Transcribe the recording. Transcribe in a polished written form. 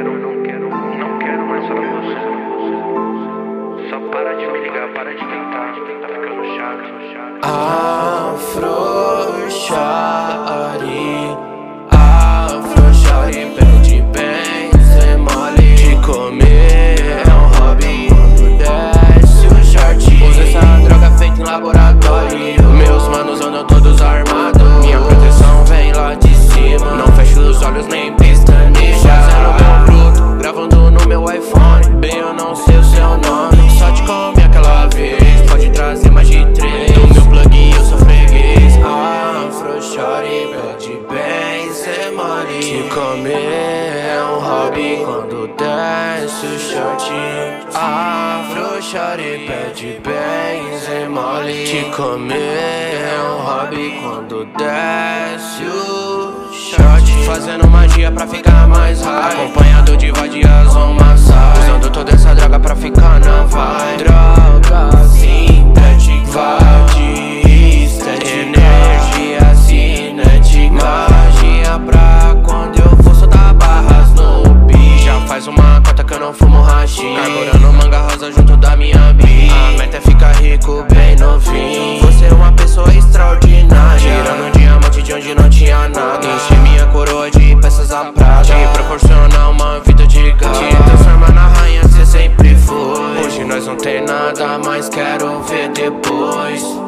quero mais falar com você. Só para de me ligar, para de tentar, tá ficando chato. Afrouxare, pede bem, cê mole. Te comer é um hobby quando desce o short. Usa essa droga feita em laboratório. Meus manos andam todos armados. Minha proteção vem lá de cima. Não fecho os olhos nem pestaneja. Fazendo bom bruto, gravando no meu iPhone. Bem, eu não sei o seu nome, só te comi aquela vez. Pode trazer mais de 3. Do meu plug eu sou freguês. Afrouxare, pede bem, cê mole. Te comer é um hobby quando desce o short. Afrouxare, pede bem, cê mole. Te comer é um hobby quando desce o short. Fazendo magia pra ficar mais high, acompanhado de vadias ou massagem. Usando toda essa droga pra ficar na vibe. Droga sintética, energia cinética, magia pra quando eu for soltar barras no beat. Já faz uma cota que eu não fumo hashi, carburando manga rosa junto da minha bi. A meta é ficar rico bem novinho. Você é uma pessoa extraordinária, tirando um diamante de onde não tinha nada. Enche minha coroa de peças a prata, te proporcionar uma vida de gala, te transformar na rainha que cê sempre foi. Hoje nós não tem nada, mas quero ver depois.